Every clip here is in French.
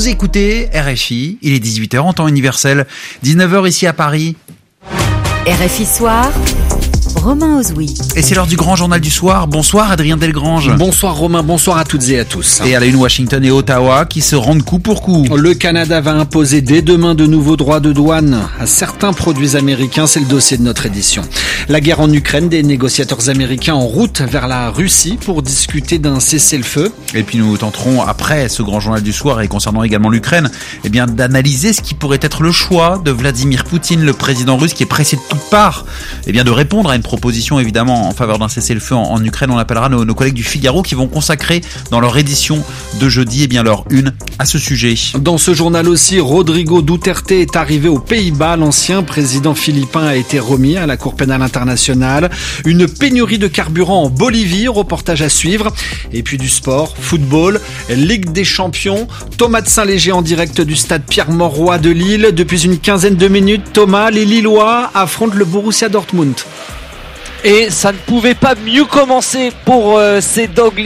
Vous écoutez RFI, il est 18h en temps universel, 19h ici à Paris. RFI Soir, Romain Ozoui. Et c'est l'heure du grand journal du soir. Bonsoir Adrien Delgrange. Bonsoir Romain, bonsoir à toutes et à tous. Et à la une, Washington et Ottawa qui se rendent coup pour coup. Le Canada va imposer dès demain de nouveaux droits de douane à certains produits américains. C'est le dossier de notre édition. La guerre en Ukraine, des négociateurs américains en route vers la Russie pour discuter d'un cessez-le-feu. Et puis nous tenterons, après ce grand journal du soir et concernant également l'Ukraine, d'analyser ce qui pourrait être le choix de Vladimir Poutine, le président russe qui est pressé de toutes parts, de répondre à une proposition évidemment en faveur d'un cessez-le-feu en Ukraine. On appellera nos collègues du Figaro qui vont consacrer dans leur édition de jeudi leur une à ce sujet. Dans ce journal aussi, Rodrigo Duterte est arrivé aux Pays-Bas. L'ancien président philippin a été remis à la Cour pénale internationale. Une pénurie de carburant en Bolivie, reportage à suivre. Et puis du sport, football, Ligue des Champions. Thomas de Saint-Léger en direct du stade Pierre-Mauroy de Lille. Depuis une quinzaine de minutes, Thomas, les Lillois affrontent le Borussia Dortmund. Et ça ne pouvait pas mieux commencer pour ces Dogs.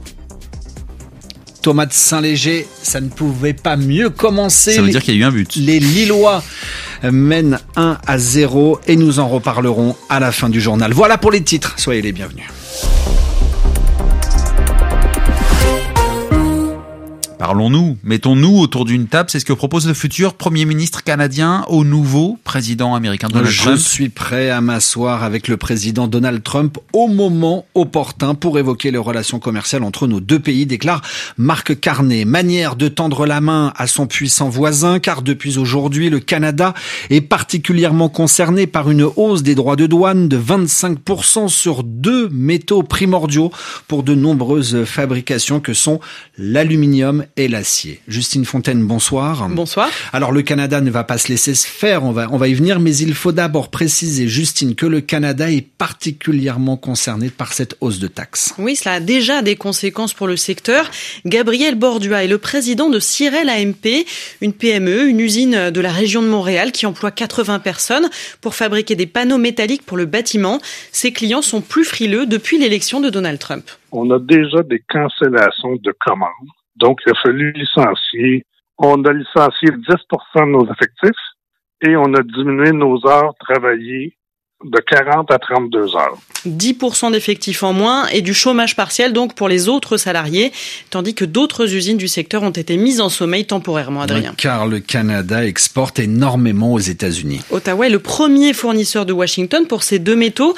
Thomas de Saint-Léger, ça ne pouvait pas mieux commencer. Ça veut dire qu'il y a eu un but. Les Lillois mènent 1-0 et nous en reparlerons à la fin du journal. Voilà pour les titres, soyez les bienvenus. Parlons-nous, mettons-nous autour d'une table, c'est ce que propose le futur Premier ministre canadien au nouveau président américain Donald Trump. Je suis prêt à m'asseoir avec le président Donald Trump au moment opportun pour évoquer les relations commerciales entre nos deux pays, déclare Mark Carney. Manière de tendre la main à son puissant voisin, car depuis aujourd'hui, le Canada est particulièrement concerné par une hausse des droits de douane de 25% sur deux métaux primordiaux pour de nombreuses fabrications que sont l'aluminium et l'acier. Justine Fontaine, bonsoir. Bonsoir. Alors le Canada ne va pas se laisser faire, on va y venir, mais il faut d'abord préciser, Justine, que le Canada est particulièrement concerné par cette hausse de taxes. Oui, cela a déjà des conséquences pour le secteur. Gabriel Bordua est le président de Sirel AMP, une PME, une usine de la région de Montréal qui emploie 80 personnes pour fabriquer des panneaux métalliques pour le bâtiment. Ses clients sont plus frileux depuis l'élection de Donald Trump. On a déjà des cancellations de commandes. Donc, il a fallu licencier. On a licencié 10% de nos effectifs et on a diminué nos heures travaillées de 40 à 32 heures. 10% d'effectifs en moins et du chômage partiel donc pour les autres salariés, tandis que d'autres usines du secteur ont été mises en sommeil temporairement, Adrien. Car le Canada exporte énormément aux États-Unis. Ottawa est le premier fournisseur de Washington pour ces deux métaux.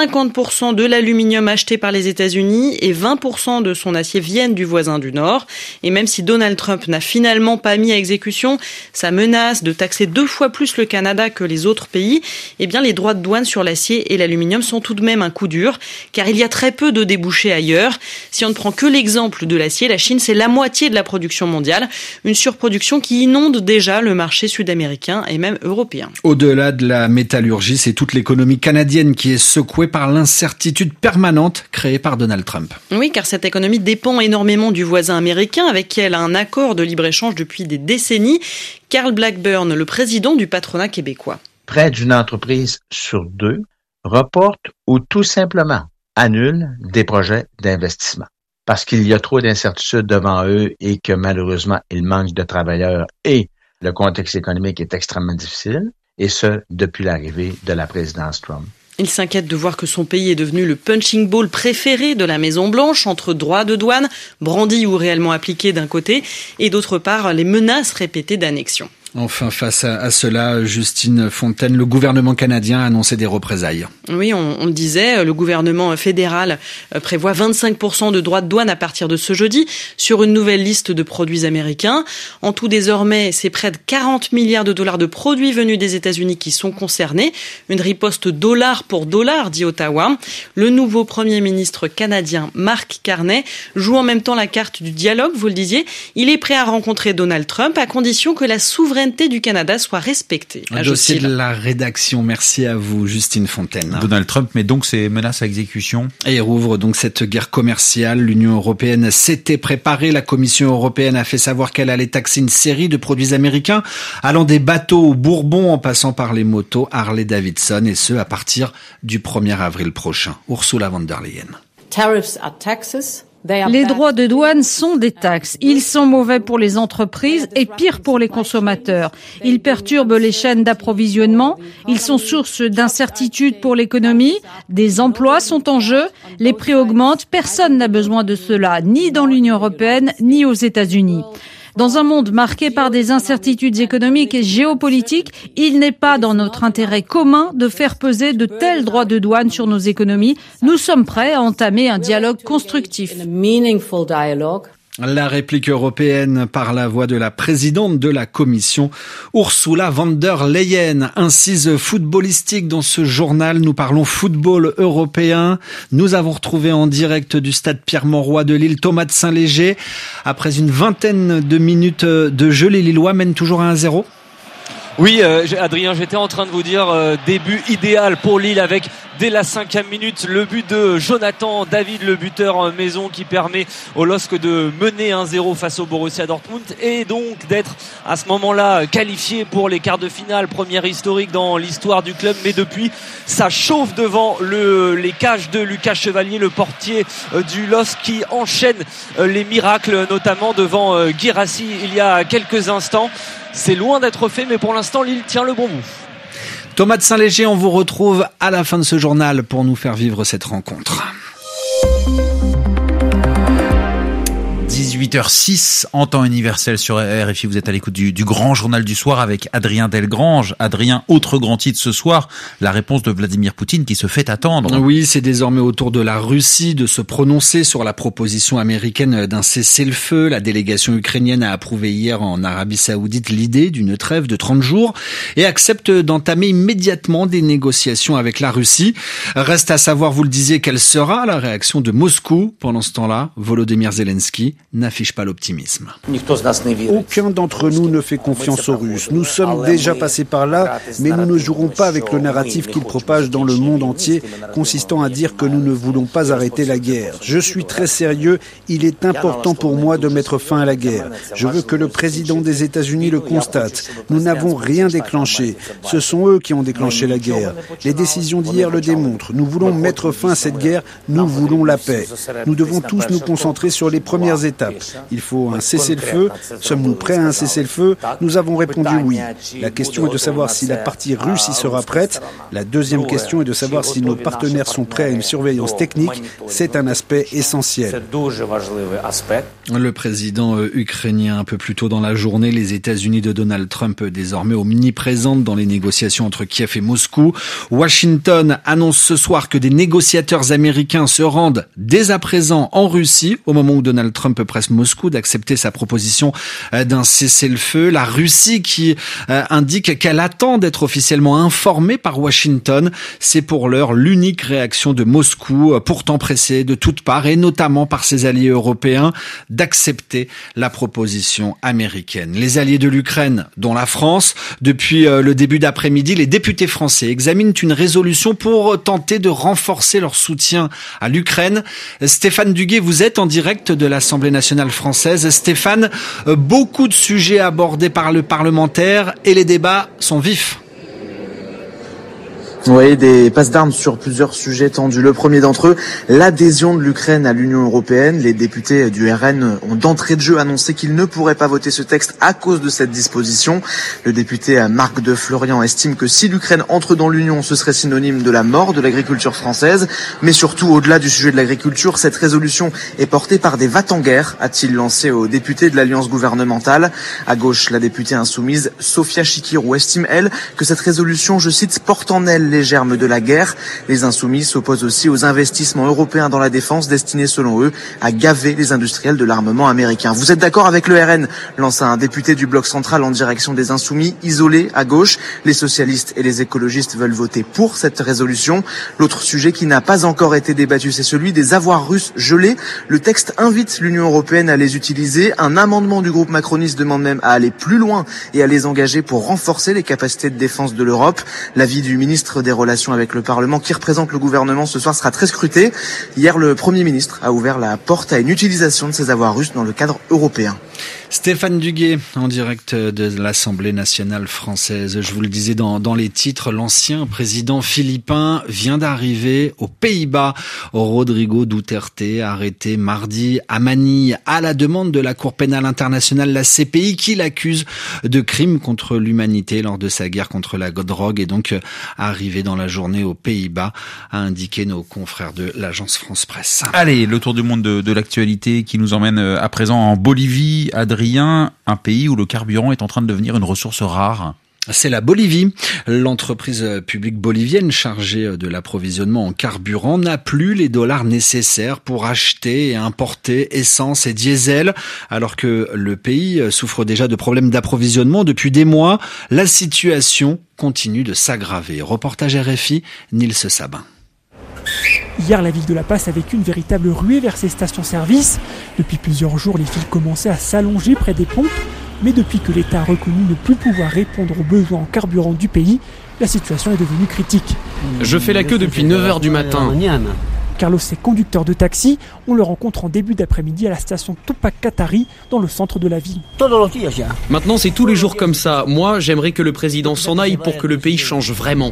50% de l'aluminium acheté par les États-Unis et 20% de son acier viennent du voisin du Nord. Et même si Donald Trump n'a finalement pas mis à exécution sa menace de taxer 2 fois plus le Canada que les autres pays, les droits de douane sur l'acier et l'aluminium sont tout de même un coup dur, car il y a très peu de débouchés ailleurs. Si on ne prend que l'exemple de l'acier, la Chine, c'est la moitié de la production mondiale, une surproduction qui inonde déjà le marché sud-américain et même européen. Au-delà de la métallurgie, c'est toute l'économie canadienne qui est secouée par l'incertitude permanente créée par Donald Trump. Oui, car cette économie dépend énormément du voisin américain, avec qui elle a un accord de libre-échange depuis des décennies. Carl Blackburn, le président du patronat québécois. Près d'une entreprise sur 2 reporte ou tout simplement annule des projets d'investissement parce qu'il y a trop d'incertitudes devant eux et que malheureusement, il manque de travailleurs et le contexte économique est extrêmement difficile, et ce, depuis l'arrivée de la présidence Trump. Il s'inquiète de voir que son pays est devenu le punching ball préféré de la Maison-Blanche, entre droits de douane, brandis ou réellement appliqués d'un côté, et d'autre part les menaces répétées d'annexion. Enfin, face à cela, Justine Fontaine, le gouvernement canadien a annoncé des représailles. Oui, on le disait, le gouvernement fédéral prévoit 25% de droits de douane à partir de ce jeudi sur une nouvelle liste de produits américains. En tout, désormais, c'est près de 40 milliards de dollars de produits venus des États-Unis qui sont concernés. Une riposte dollar pour dollar, dit Ottawa. Le nouveau Premier ministre canadien, Mark Carney, joue en même temps la carte du dialogue, vous le disiez. Il est prêt à rencontrer Donald Trump à condition que la souveraineté du Canada soit respectée. Un dossier de la rédaction. Merci à vous, Justine Fontaine. Donald Trump met donc ses menaces à exécution. Et rouvre donc cette guerre commerciale. L'Union européenne s'était préparée. La Commission européenne a fait savoir qu'elle allait taxer une série de produits américains, allant des bateaux au Bourbon en passant par les motos Harley-Davidson, et ce, à partir du 1er avril prochain. Ursula von der Leyen. Tariffs are taxes. Les droits de douane sont des taxes. Ils sont mauvais pour les entreprises et pire pour les consommateurs. Ils perturbent les chaînes d'approvisionnement. Ils sont source d'incertitude pour l'économie. Des emplois sont en jeu. Les prix augmentent. Personne n'a besoin de cela, ni dans l'Union européenne, ni aux États-Unis. Dans un monde marqué par des incertitudes économiques et géopolitiques, il n'est pas dans notre intérêt commun de faire peser de tels droits de douane sur nos économies. Nous sommes prêts à entamer un dialogue constructif. La réplique européenne par la voix de la présidente de la Commission, Ursula von der Leyen. Incise footballistique dans ce journal. Nous parlons football européen. Nous avons retrouvé en direct du stade Pierre-Mauroy de Lille Thomas de Saint-Léger. Après une vingtaine de minutes de jeu, les Lillois mènent toujours à 1-0. Oui, Adrien, j'étais en train de vous dire début idéal pour Lille avec dès la 5e minute le but de Jonathan David, le buteur maison qui permet au LOSC de mener 1-0 face au Borussia Dortmund et donc d'être à ce moment-là qualifié pour les quarts de finale, première historique dans l'histoire du club. Mais depuis, ça chauffe devant les cages de Lucas Chevalier, le portier du LOSC qui enchaîne les miracles, notamment devant Guirassy il y a quelques instants. C'est loin d'être fait, mais pour l'instant, Lille tient le bon bout. Thomas de Saint-Léger, on vous retrouve à la fin de ce journal pour nous faire vivre cette rencontre. 18h06 en temps universel sur RFI. Vous êtes à l'écoute du grand journal du soir avec Adrien Delgrange. Adrien, autre grand titre ce soir, la réponse de Vladimir Poutine qui se fait attendre. Oui, c'est désormais au tour de la Russie de se prononcer sur la proposition américaine d'un cessez-le-feu. La délégation ukrainienne a approuvé hier en Arabie Saoudite l'idée d'une trêve de 30 jours et accepte d'entamer immédiatement des négociations avec la Russie. Reste à savoir, vous le disiez, quelle sera la réaction de Moscou. Pendant ce temps-là, Volodymyr Zelensky n'affiche pas l'optimisme. Aucun d'entre nous ne fait confiance aux Russes. Nous sommes déjà passés par là, mais nous ne jouerons pas avec le narratif qu'ils propagent dans le monde entier, consistant à dire que nous ne voulons pas arrêter la guerre. Je suis très sérieux, il est important pour moi de mettre fin à la guerre. Je veux que le président des États-Unis le constate. Nous n'avons rien déclenché. Ce sont eux qui ont déclenché la guerre. Les décisions d'hier le démontrent. Nous voulons mettre fin à cette guerre, nous voulons la paix. Nous devons tous nous concentrer sur les premières étapes. Il faut un cessez-le-feu. Sommes-nous prêts à un cessez-le-feu? Nous avons répondu oui. La question est de savoir si la partie russe y sera prête. La deuxième question est de savoir si nos partenaires sont prêts à une surveillance technique. C'est un aspect essentiel. Le président ukrainien, un peu plus tôt dans la journée, les États-Unis de Donald Trump désormais omniprésentes dans les négociations entre Kiev et Moscou. Washington annonce ce soir que des négociateurs américains se rendent dès à présent en Russie, au moment où Donald Trump presse Moscou d'accepter sa proposition d'un cessez-le-feu. La Russie qui indique qu'elle attend d'être officiellement informée par Washington. C'est pour l'heure l'unique réaction de Moscou, pourtant pressée de toutes parts et notamment par ses alliés européens, d'accepter la proposition américaine. Les alliés de l'Ukraine, dont la France, depuis le début d'après-midi, les députés français examinent une résolution pour tenter de renforcer leur soutien à l'Ukraine. Stéphane Duguet, vous êtes en direct de l'Assemblée nationale française. Stéphane, beaucoup de sujets abordés par le parlementaire et les débats sont vifs. Oui, des passes d'armes sur plusieurs sujets tendus. Le premier d'entre eux, l'adhésion de l'Ukraine à l'Union européenne. Les députés du RN ont d'entrée de jeu annoncé qu'ils ne pourraient pas voter ce texte à cause de cette disposition. Le député Marc de Florian estime que si l'Ukraine entre dans l'Union, ce serait synonyme de la mort de l'agriculture française. Mais surtout, au-delà du sujet de l'agriculture, cette résolution est portée par des va-t-en-guerre, a-t-il lancé aux députés de l'Alliance gouvernementale. À gauche, la députée insoumise Sofia Chikirou estime, elle, que cette résolution, je cite, porte en elle les germes de la guerre. Les insoumis s'opposent aussi aux investissements européens dans la défense destinés, selon eux, à gaver les industriels de l'armement américain. Vous êtes d'accord avec le RN? Lance un député du bloc central en direction des insoumis, isolés à gauche. Les socialistes et les écologistes veulent voter pour cette résolution. L'autre sujet qui n'a pas encore été débattu, c'est celui des avoirs russes gelés. Le texte invite l'Union européenne à les utiliser. Un amendement du groupe macroniste demande même à aller plus loin et à les engager pour renforcer les capacités de défense de l'Europe. L'avis du ministre des Relations avec le Parlement qui représente le gouvernement ce soir sera très scruté. Hier, le Premier ministre a ouvert la porte à une utilisation de ces avoirs russes dans le cadre européen. Stéphane Duguet, en direct de l'Assemblée nationale française. Je vous le disais dans les titres, l'ancien président philippin vient d'arriver aux Pays-Bas. Rodrigo Duterte, arrêté mardi à Manille à la demande de la Cour pénale internationale, la CPI, qui l'accuse de crimes contre l'humanité lors de sa guerre contre la drogue, et donc arrivé dans la journée aux Pays-Bas, a indiqué nos confrères de l'agence France Presse. Allez, le tour du monde de l'actualité qui nous emmène à présent en Bolivie. Adrien, un pays où le carburant est en train de devenir une ressource rare. C'est la Bolivie. L'entreprise publique bolivienne chargée de l'approvisionnement en carburant n'a plus les dollars nécessaires pour acheter et importer essence et diesel. Alors que le pays souffre déjà de problèmes d'approvisionnement depuis des mois, la situation continue de s'aggraver. Reportage RFI, Nils Sabin. Hier, la ville de La Paz a vécu une véritable ruée vers ses stations-service. Depuis plusieurs jours, les files commençaient à s'allonger près des pompes. Mais depuis que l'État a reconnu ne plus pouvoir répondre aux besoins en carburant du pays, la situation est devenue critique. Je fais la queue depuis 9h du matin. Carlos est conducteur de taxi. On le rencontre en début d'après-midi à la station Tupac Katari, dans le centre de la ville. Maintenant, c'est tous les jours comme ça. Moi, j'aimerais que le président s'en aille pour que le pays change vraiment.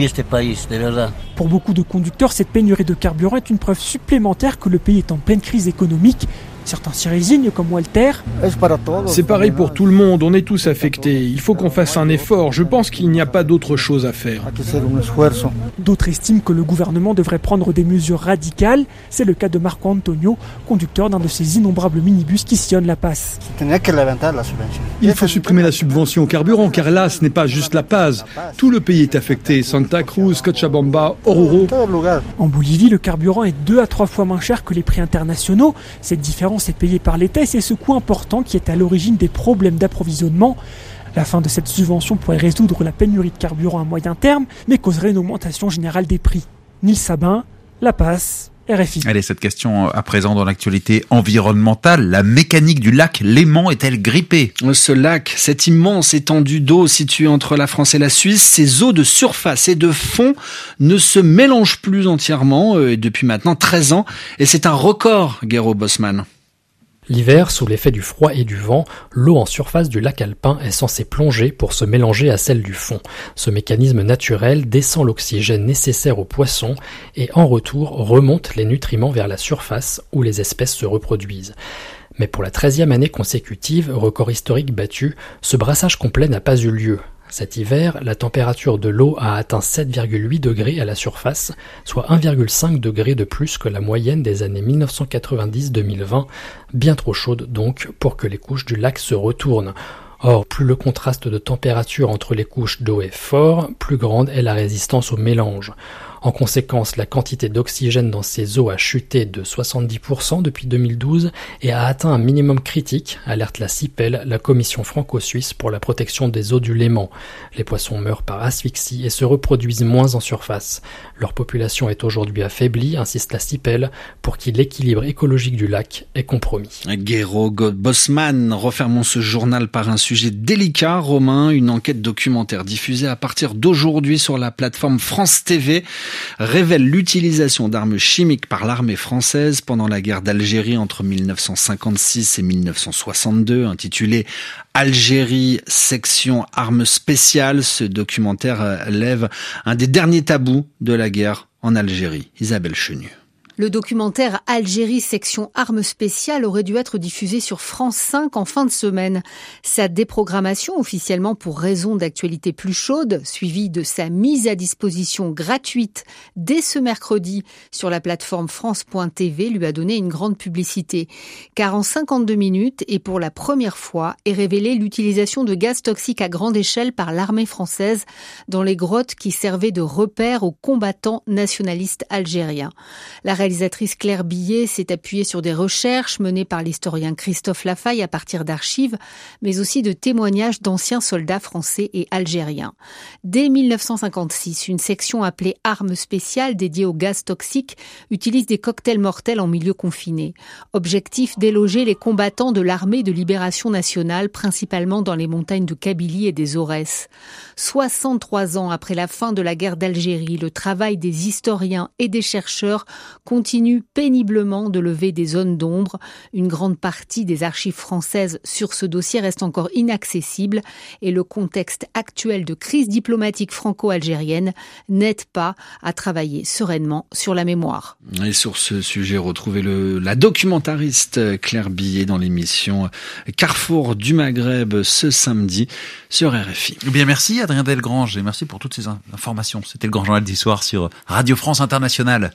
Pour beaucoup de conducteurs, cette pénurie de carburant est une preuve supplémentaire que le pays est en pleine crise économique. Certains s'y résignent, comme Walter. C'est pareil pour tout le monde, on est tous affectés. Il faut qu'on fasse un effort. Je pense qu'il n'y a pas d'autre chose à faire. D'autres estiment que le gouvernement devrait prendre des mesures radicales. C'est le cas de Marco Antonio, conducteur d'un de ces innombrables minibus qui sillonnent La Paz. Il faut supprimer la subvention au carburant, car là, ce n'est pas juste La Paz. Tout le pays est affecté. Santa Cruz, Cochabamba, Oruro. En Bolivie, le carburant est 2 à 3 fois moins cher que les prix internationaux. Cette différence est payée par l'État et c'est ce coût important qui est à l'origine des problèmes d'approvisionnement. La fin de cette subvention pourrait résoudre la pénurie de carburant à moyen terme, mais causerait une augmentation générale des prix. Nils Sabin, La Paz, RFI. Allez, cette question à présent dans l'actualité environnementale. La mécanique du lac Léman est-elle grippée ? Ce lac, cette immense étendue d'eau située entre la France et la Suisse, ces eaux de surface et de fond ne se mélangent plus entièrement depuis maintenant 13 ans. Et c'est un record, Gero Bosman. L'hiver, sous l'effet du froid et du vent, l'eau en surface du lac alpin est censée plonger pour se mélanger à celle du fond. Ce mécanisme naturel descend l'oxygène nécessaire aux poissons et en retour remonte les nutriments vers la surface où les espèces se reproduisent. Mais pour la 13e année consécutive, record historique battu, ce brassage complet n'a pas eu lieu. Cet hiver, la température de l'eau a atteint 7,8 degrés à la surface, soit 1,5 degré de plus que la moyenne des années 1990-2020, bien trop chaude donc pour que les couches du lac se retournent. Or, plus le contraste de température entre les couches d'eau est fort, plus grande est la résistance au mélange. En conséquence, la quantité d'oxygène dans ces eaux a chuté de 70% depuis 2012 et a atteint un minimum critique, alerte la CIPEL, la Commission franco-suisse pour la protection des eaux du Léman. Les poissons meurent par asphyxie et se reproduisent moins en surface. Leur population est aujourd'hui affaiblie, insiste la CIPEL, pour qui l'équilibre écologique du lac est compromis. Gero Bosman, refermons ce journal par un sujet délicat, Romain. Une enquête documentaire diffusée à partir d'aujourd'hui sur la plateforme France TV révèle l'utilisation d'armes chimiques par l'armée française pendant la guerre d'Algérie entre 1956 et 1962, intitulé Algérie, section armes spéciales. Ce documentaire lève un des derniers tabous de la guerre en Algérie. Isabelle Chenu. Le documentaire Algérie section armes spéciales aurait dû être diffusé sur France 5 en fin de semaine. Sa déprogrammation, officiellement pour raison d'actualité plus chaude, suivie de sa mise à disposition gratuite dès ce mercredi sur la plateforme France.tv, lui a donné une grande publicité. Car en 52 minutes, et pour la première fois, est révélée l'utilisation de gaz toxiques à grande échelle par l'armée française dans les grottes qui servaient de repères aux combattants nationalistes algériens. La réalisatrice Claire Billet s'est appuyée sur des recherches menées par l'historien Christophe Lafaille à partir d'archives, mais aussi de témoignages d'anciens soldats français et algériens. Dès 1956, une section appelée Armes spéciales dédiée au gaz toxique utilise des cocktails mortels en milieu confiné. Objectif, déloger les combattants de l'armée de libération nationale, principalement dans les montagnes de Kabylie et des Aurès. 63 ans après la fin de la guerre d'Algérie, le travail des historiens et des chercheurs continue péniblement de lever des zones d'ombre. Une grande partie des archives françaises sur ce dossier reste encore inaccessible et le contexte actuel de crise diplomatique franco-algérienne n'aide pas à travailler sereinement sur la mémoire. Et sur ce sujet, retrouvez la documentariste Claire Billet dans l'émission Carrefour du Maghreb ce samedi sur RFI. Eh bien, merci Adrien Delgrange et merci pour toutes ces informations. C'était le Grand Journal du Soir sur Radio France Internationale.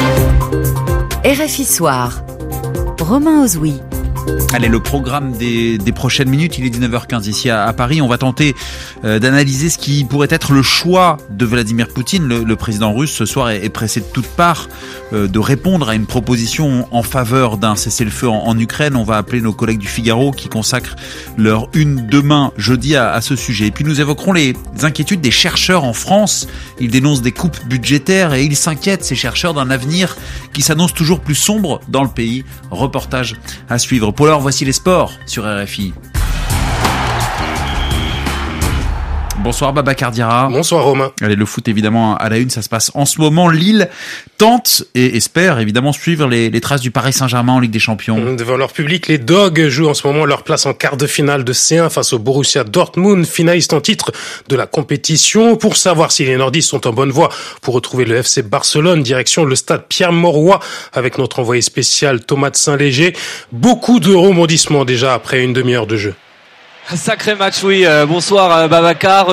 RFI Soir. Romain Ozoui. Allez, le programme des prochaines minutes, il est 19h15 ici à Paris. On va tenter d'analyser ce qui pourrait être le choix de Vladimir Poutine. Le président russe ce soir est pressé de toutes parts de répondre à une proposition en faveur d'un cessez-le-feu en Ukraine. On va appeler nos collègues du Figaro qui consacrent leur une demain jeudi à ce sujet. Et puis nous évoquerons les inquiétudes des chercheurs en France. Ils dénoncent des coupes budgétaires et ils s'inquiètent, ces chercheurs, d'un avenir qui s'annonce toujours plus sombre dans le pays. Reportage à suivre. Pour l'heure, voici les sports sur RFI. Bonsoir Babacar Diarra. Bonsoir Romain. Allez, le foot évidemment à la une, ça se passe en ce moment. Lille tente et espère évidemment suivre les traces du Paris Saint-Germain en Ligue des Champions. Devant leur public, les Dogs jouent en ce moment leur place en quart de finale de C1 face au Borussia Dortmund, finaliste en titre de la compétition. Pour savoir si les nordistes sont en bonne voie pour retrouver le FC Barcelone, direction le stade Pierre-Mauroy avec notre envoyé spécial Thomas de Saint-Léger. Beaucoup de rebondissements déjà après une demi-heure de jeu. Sacré match, oui. Bonsoir Babacar.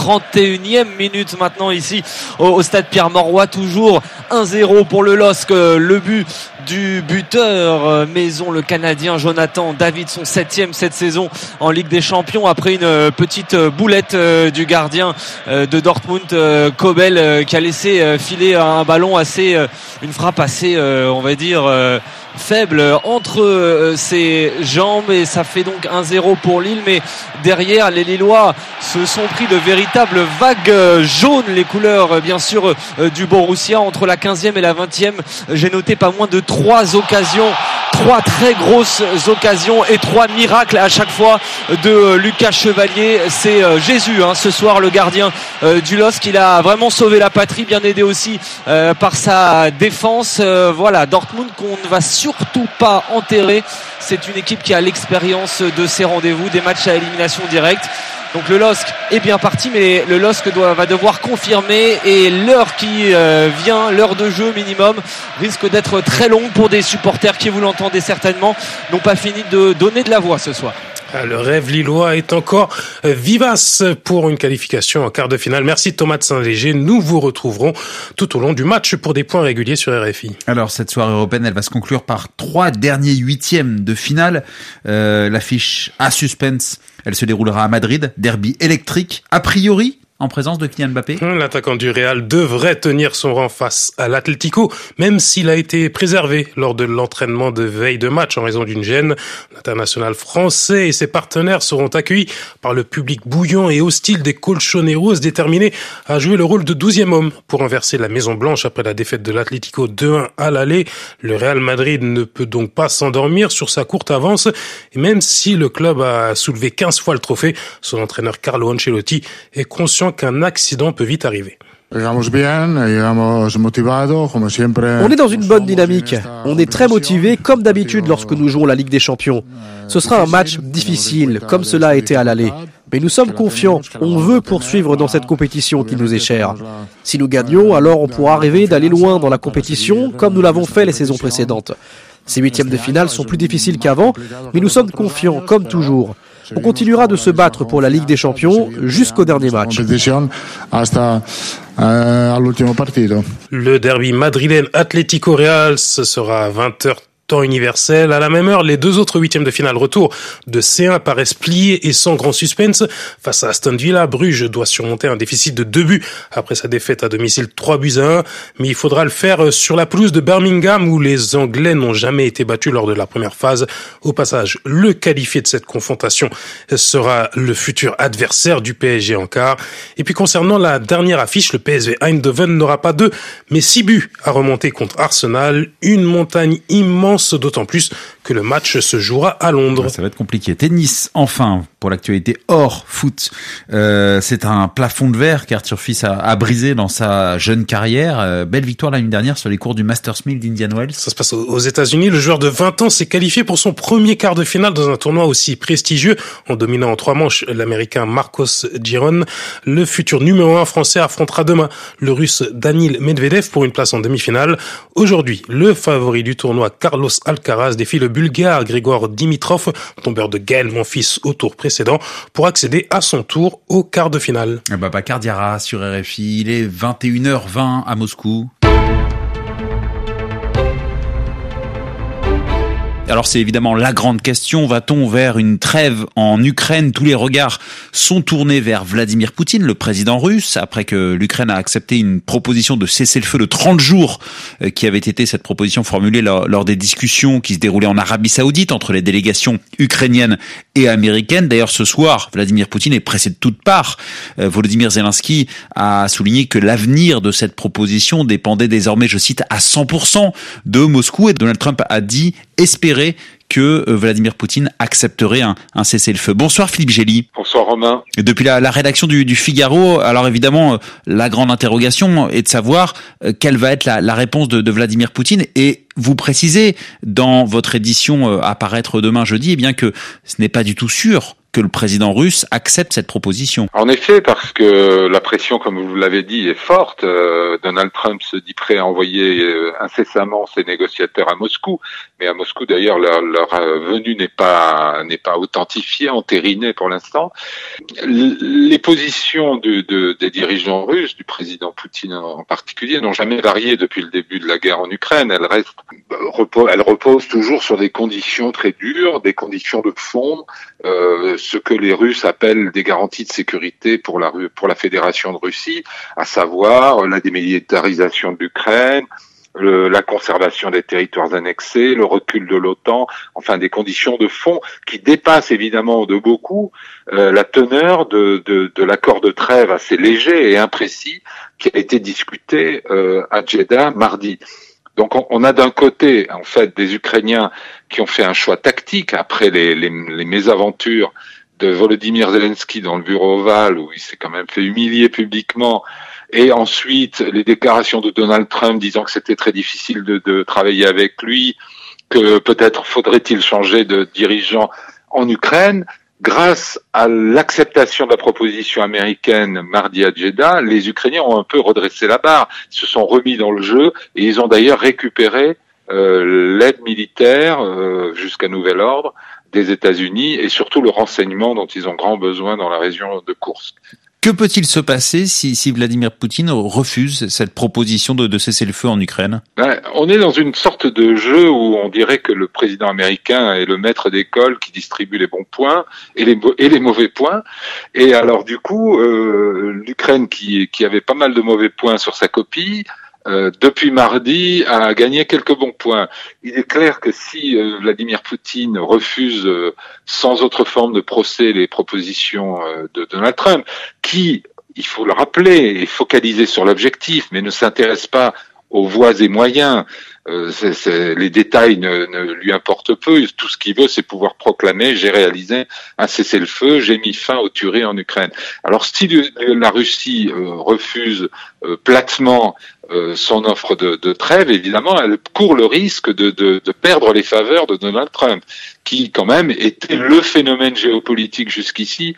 31e minute maintenant ici au stade Pierre-Mauroy. Toujours 1-0 pour le LOSC. Le but du buteur maison, le Canadien Jonathan David, son 7e cette saison en Ligue des Champions après une petite boulette du gardien de Dortmund, Kobel, qui a laissé filer un ballon une frappe assez, on va dire, faible entre ses jambes et ça fait donc 1-0 pour Lille. Mais derrière, les Lillois se sont pris de véritables vagues jaunes, les couleurs bien sûr du Borussia. Entre la 15e et la 20e, j'ai noté pas moins de 3 occasions, 3 très grosses occasions et 3 miracles à chaque fois de Lucas Chevalier. C'est Jésus ce soir, le gardien du LOSC. Il a vraiment sauvé la patrie, bien aidé aussi par sa défense. Voilà, Dortmund qu'on ne va surtout pas enterrer. C'est une équipe qui a l'expérience de ces rendez-vous, des matchs à élimination directe. Donc le LOSC est bien parti, mais le LOSC va devoir confirmer et l'heure qui vient, l'heure de jeu minimum, risque d'être très longue pour des supporters qui, vous l'entendez certainement, n'ont pas fini de donner de la voix ce soir. Le rêve lillois est encore vivace pour une qualification en quart de finale. Merci Thomas de Saint-Léger. Nous vous retrouverons tout au long du match pour des points réguliers sur RFI. Alors cette soirée européenne, elle va se conclure par 3 derniers huitièmes de finale. L'affiche à suspense, elle se déroulera à Madrid. Derby électrique, a priori en présence de Kylian Mbappé. L'attaquant du Real devrait tenir son rang face à l'Atlético, même s'il a été préservé lors de l'entraînement de veille de match en raison d'une gêne. L'international français et ses partenaires seront accueillis par le public bouillant et hostile des Colchoneros, déterminés à jouer le rôle de 12e homme pour renverser la Maison Blanche après la défaite de l'Atlético 2-1 à l'aller. Le Real Madrid ne peut donc pas s'endormir sur sa courte avance, et même si le club a soulevé 15 fois le trophée, son entraîneur Carlo Ancelotti est conscient qu'un accident peut vite arriver. On est dans une bonne dynamique. On est très motivé, comme d'habitude lorsque nous jouons la Ligue des Champions. Ce sera un match difficile, comme cela a été à l'aller. Mais nous sommes confiants. On veut poursuivre dans cette compétition qui nous est chère. Si nous gagnons, alors on pourra rêver d'aller loin dans la compétition, comme nous l'avons fait les saisons précédentes. Ces huitièmes de finale sont plus difficiles qu'avant, mais nous sommes confiants, comme toujours. On continuera de se battre pour la Ligue des Champions jusqu'au dernier match. Le derby madrilène Atlético Real, ce sera à 20h. Temps universel. À la même heure, les 2 autres huitièmes de finale retour de C1 paraissent pliés et sans grand suspense. Face à Aston Villa, Bruges doit surmonter un déficit de 2 buts après sa défaite à domicile 3-1. Mais il faudra le faire sur la pelouse de Birmingham où les Anglais n'ont jamais été battus lors de la première phase. Au passage, le qualifié de cette confrontation sera le futur adversaire du PSG en quart. Et puis concernant la dernière affiche, le PSV Eindhoven n'aura pas 2, mais 6 buts à remonter contre Arsenal. Une montagne immense, d'autant plus que le match se jouera à Londres. Ça va être compliqué. Tennis, enfin, pour l'actualité hors foot. C'est un plafond de verre qu'Arthur Fils a brisé dans sa jeune carrière. Belle victoire l'année dernière sur les cours du Masters 1000 d'Indian Wells. Ça se passe aux États-Unis. Le joueur de 20 ans s'est qualifié pour son premier quart de finale dans un tournoi aussi prestigieux en dominant en 3 manches l'Américain Marcos Giron. Le futur numéro 1 français affrontera demain le Russe Danil Medvedev pour une place en demi-finale. Aujourd'hui, le favori du tournoi Carlos Alcaraz défie le Bulgare Grigor Dimitrov, tombeur de Gaël Monfils au tour précédent, pour accéder à son tour au quart de finale. Babacar Diarra sur RFI, il est 21h20 à Moscou. Alors c'est évidemment la grande question, va-t-on vers une trêve en Ukraine? Tous les regards sont tournés vers Vladimir Poutine, le président russe, après que l'Ukraine a accepté une proposition de cessez-le-feu de 30 jours, qui avait été cette proposition formulée lors des discussions qui se déroulaient en Arabie Saoudite entre les délégations ukrainiennes et américaines. D'ailleurs ce soir, Vladimir Poutine est pressé de toutes parts. Volodymyr Zelensky a souligné que l'avenir de cette proposition dépendait désormais, je cite, à 100% de Moscou, et Donald Trump a dit espérer que Vladimir Poutine accepterait un cessez-le-feu. Bonsoir Philippe Gély. Bonsoir Romain. Depuis la rédaction du Figaro, alors évidemment, la grande interrogation est de savoir quelle va être la réponse de Vladimir Poutine, et vous précisez dans votre édition à paraître demain jeudi, eh bien que ce n'est pas du tout sûr que le président russe accepte cette proposition. En effet, parce que la pression, comme vous l'avez dit, est forte. Donald Trump se dit prêt à envoyer incessamment ses négociateurs à Moscou, mais à Moscou d'ailleurs leur venue n'est pas authentifiée, entérinée pour l'instant. Les positions des dirigeants russes, du président Poutine en particulier, n'ont jamais varié depuis le début de la guerre en Ukraine. Elles reposent toujours sur des conditions très dures, des conditions de fond, ce que les Russes appellent des garanties de sécurité pour la Fédération de Russie, à savoir la démilitarisation de l'Ukraine, la conservation des territoires annexés, le recul de l'OTAN, enfin des conditions de fond qui dépassent évidemment de beaucoup la teneur de l'accord de trêve assez léger et imprécis qui a été discuté à Jeddah mardi. Donc on a d'un côté en fait des Ukrainiens qui ont fait un choix tactique après les mésaventures de Volodymyr Zelensky dans le bureau ovale, où il s'est quand même fait humilier publiquement, et ensuite les déclarations de Donald Trump disant que c'était très difficile de travailler avec lui, que peut-être faudrait-il changer de dirigeant en Ukraine. Grâce à l'acceptation de la proposition américaine mardi à Jeddah, les Ukrainiens ont un peu redressé la barre, se sont remis dans le jeu, et ils ont d'ailleurs récupéré l'aide militaire jusqu'à nouvel ordre des États-Unis, et surtout le renseignement dont ils ont grand besoin dans la région de Koursk. Que peut-il se passer si Vladimir Poutine refuse cette proposition de cessez-le-feu en Ukraine? On est dans une sorte de jeu où on dirait que le président américain est le maître d'école qui distribue les bons points et les mauvais points. Et alors du coup, l'Ukraine qui avait pas mal de mauvais points sur sa copie, depuis mardi, a gagné quelques bons points. Il est clair que si Vladimir Poutine refuse sans autre forme de procès les propositions de Donald Trump, qui, il faut le rappeler, est focalisé sur l'objectif, mais ne s'intéresse pas aux voies et moyens, les détails ne lui importent peu. Tout ce qu'il veut, c'est pouvoir proclamer: j'ai réalisé un cessez-le-feu, j'ai mis fin aux tueries en Ukraine. Alors si la Russie refuse platement son offre de trêve, évidemment, elle court le risque de perdre les faveurs de Donald Trump, qui quand même était le phénomène géopolitique jusqu'ici,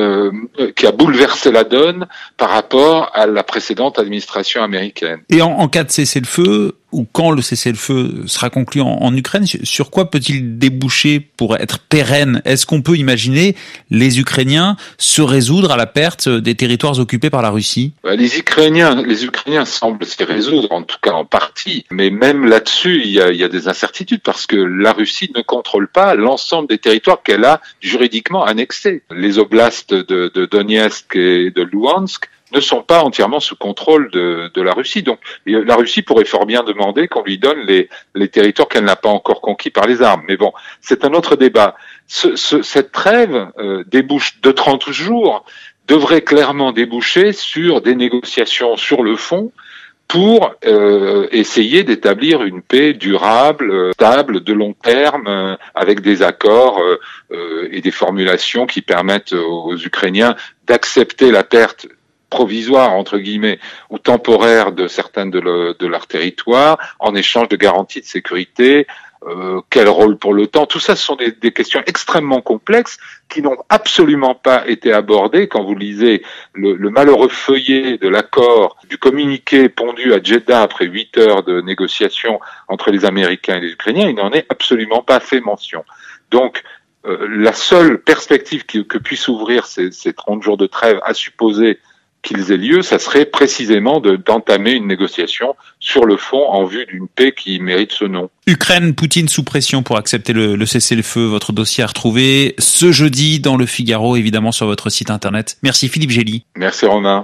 qui a bouleversé la donne par rapport à la précédente administration américaine. Et en cas de cessez-le-feu, ou quand le cessez-le-feu sera conclu en Ukraine, sur quoi peut-il déboucher pour être pérenne? Est-ce qu'on peut imaginer les Ukrainiens se résoudre à la perte des territoires occupés par la Russie? Les Ukrainiens semblent s'y résoudre, en tout cas en partie. Mais même là-dessus, il y a des incertitudes, parce que la Russie ne contrôle pas l'ensemble des territoires qu'elle a juridiquement annexés. Les oblasts de Donetsk et de Luhansk ne sont pas entièrement sous contrôle de la Russie. Donc la Russie pourrait fort bien demander qu'on lui donne les territoires qu'elle n'a pas encore conquis par les armes. Mais bon, c'est un autre débat. Cette trêve débouche de 30 jours devrait clairement déboucher sur des négociations sur le fond pour essayer d'établir une paix durable, stable, de long terme, avec des accords et des formulations qui permettent aux Ukrainiens d'accepter la perte provisoire, entre guillemets, ou temporaire de certains de leur territoire, en échange de garanties de sécurité. Quel rôle pour l'OTAN? Tout ça, ce sont des questions extrêmement complexes qui n'ont absolument pas été abordées. Quand vous lisez le malheureux feuillet de l'accord, du communiqué pondu à Jeddah après 8 heures de négociations entre les Américains et les Ukrainiens, il n'en est absolument pas fait mention. Donc, la seule perspective que puissent ouvrir ces 30 jours de trêve, à supposer qu'ils aient lieu, ça serait précisément d'entamer une négociation sur le fond en vue d'une paix qui mérite ce nom. Ukraine, Poutine sous pression pour accepter le cessez-le-feu. Votre dossier à retrouver ce jeudi dans Le Figaro, évidemment sur votre site internet. Merci Philippe Gély. Merci Romain.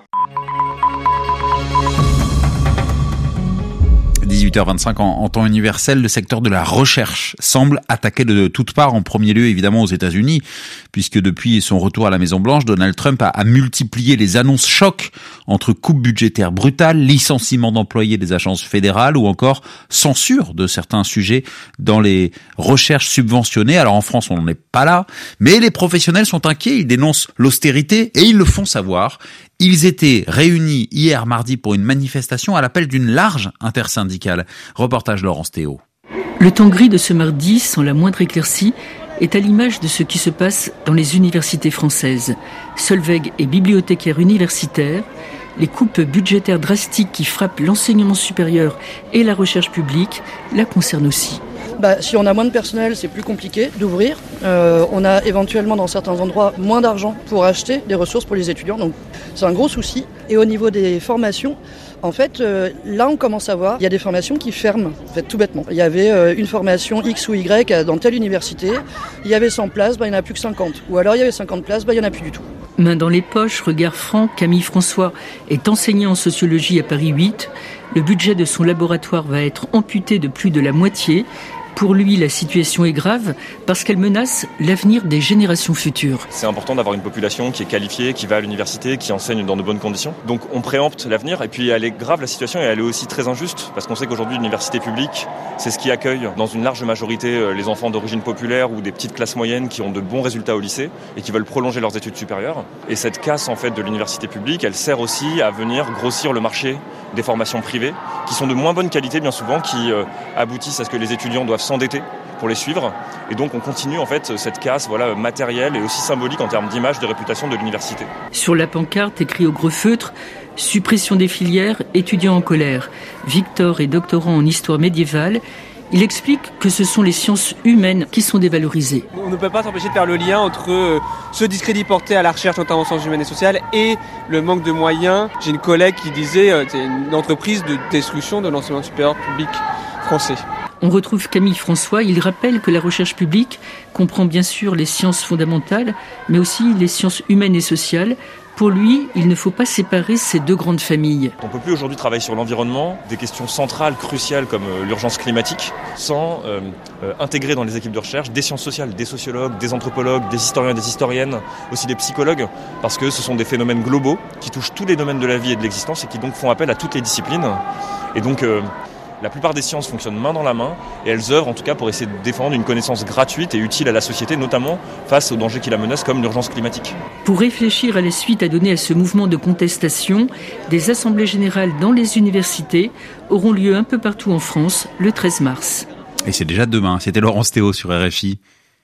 18h25 en temps universel, le secteur de la recherche semble attaqué de toutes parts, en premier lieu évidemment aux États-Unis, puisque depuis son retour à la Maison-Blanche, Donald Trump a multiplié les annonces chocs entre coupes budgétaires brutales, licenciement d'employés des agences fédérales ou encore censure de certains sujets dans les recherches subventionnées. Alors en France, on n'en est pas là, mais les professionnels sont inquiets, ils dénoncent l'austérité et ils le font savoir. Ils étaient réunis hier mardi pour une manifestation à l'appel d'une large intersyndicale. Reportage Laurence Théo. Le temps gris de ce mardi, sans la moindre éclaircie, est à l'image de ce qui se passe dans les universités françaises. Solveig est bibliothécaire universitaire. Les coupes budgétaires drastiques qui frappent l'enseignement supérieur et la recherche publique la concernent aussi. Si on a moins de personnel, c'est plus compliqué d'ouvrir. On a éventuellement dans certains endroits moins d'argent pour acheter des ressources pour les étudiants. Donc c'est un gros souci. Et au niveau des formations, en fait, là on commence à voir, il y a des formations qui ferment, en fait, tout bêtement. Il y avait une formation X ou Y dans telle université, il y avait 100 places, il n'y en a plus que 50. Ou alors il y avait 50 places, il n'y en a plus du tout. Main dans les poches, regard franc, Camille François est enseignant en sociologie à Paris 8. Le budget de son laboratoire va être amputé de plus de la moitié. Pour lui, la situation est grave parce qu'elle menace l'avenir des générations futures. C'est important d'avoir une population qui est qualifiée, qui va à l'université, qui enseigne dans de bonnes conditions. Donc on préempte l'avenir et puis elle est grave la situation et elle est aussi très injuste parce qu'on sait qu'aujourd'hui l'université publique, c'est ce qui accueille dans une large majorité les enfants d'origine populaire ou des petites classes moyennes qui ont de bons résultats au lycée et qui veulent prolonger leurs études supérieures. Et cette casse en fait de l'université publique, elle sert aussi à venir grossir le marché des formations privées qui sont de moins bonne qualité bien souvent, qui aboutissent à ce que les étudiants doivent s'endetter pour les suivre. Et donc on continue en fait cette casse matérielle et aussi symbolique en termes d'image, de réputation de l'université. Sur la pancarte écrit au gros feutre, suppression des filières, étudiants en colère. Victor est doctorant en histoire médiévale. Il explique que ce sont les sciences humaines qui sont dévalorisées. On ne peut pas s'empêcher de faire le lien entre ce discrédit porté à la recherche, notamment en sciences humaines et sociales, et le manque de moyens. J'ai une collègue qui disait c'est une entreprise de destruction de l'enseignement supérieur public français. On retrouve Camille François. Il rappelle que la recherche publique comprend bien sûr les sciences fondamentales, mais aussi les sciences humaines et sociales. Pour lui, il ne faut pas séparer ces deux grandes familles. On ne peut plus aujourd'hui travailler sur l'environnement, des questions centrales, cruciales comme l'urgence climatique, sans intégrer dans les équipes de recherche des sciences sociales, des sociologues, des anthropologues, des historiens, des historiennes, aussi des psychologues, parce que ce sont des phénomènes globaux qui touchent tous les domaines de la vie et de l'existence et qui donc font appel à toutes les disciplines. Et donc la plupart des sciences fonctionnent main dans la main et elles œuvrent en tout cas pour essayer de défendre une connaissance gratuite et utile à la société, notamment face aux dangers qui la menacent comme l'urgence climatique. Pour réfléchir à la suite à donner à ce mouvement de contestation, des assemblées générales dans les universités auront lieu un peu partout en France le 13 mars. Et c'est déjà demain, c'était Laurence Théo sur RFI.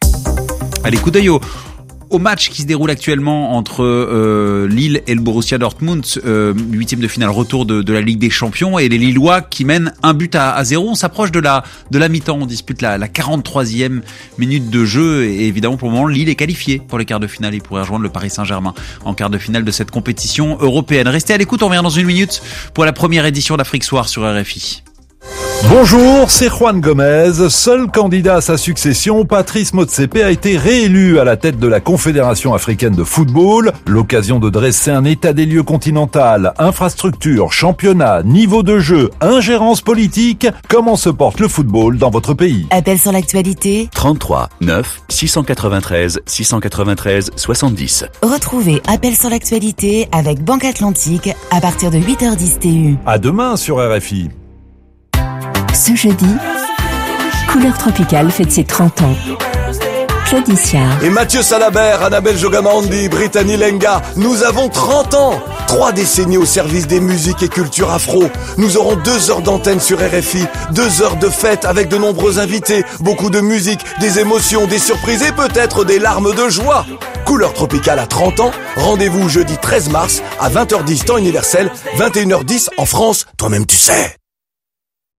Allez, coup d'œil au match qui se déroule actuellement entre Lille et le Borussia Dortmund, huitième de finale retour de la Ligue des Champions, et les Lillois qui mènent 1-0. On s'approche de la mi-temps, on dispute la 43e minute de jeu, et évidemment pour le moment Lille est qualifié pour les quarts de finale. Il pourrait rejoindre le Paris Saint-Germain en quart de finale de cette compétition européenne. Restez à l'écoute, on revient dans une minute pour la première édition d'Afrique Soir sur RFI. Bonjour, c'est Juan Gomez. Seul candidat à sa succession, Patrice Motsepe a été réélu à la tête de la Confédération africaine de football. L'occasion de dresser un état des lieux continental, infrastructure, championnat, niveau de jeu, ingérence politique. Comment se porte le football dans votre pays? Appel sur l'actualité 33 9 693 693 70. Retrouvez Appel sur l'actualité avec Banque Atlantique à partir de 8h10 TU. À demain sur RFI. Ce jeudi, Couleur Tropicale fête ses 30 ans. Claude Iciard. Et Mathieu Salabert, Annabelle Jogamandi, Brittany Lenga, nous avons 30 ans. 3 décennies au service des musiques et cultures afro. Nous aurons 2 heures d'antenne sur RFI, 2 heures de fête avec de nombreux invités, beaucoup de musique, des émotions, des surprises et peut-être des larmes de joie. Couleur Tropicale à 30 ans, rendez-vous jeudi 13 mars à 20h10 temps universel, 21h10 en France, toi-même tu sais.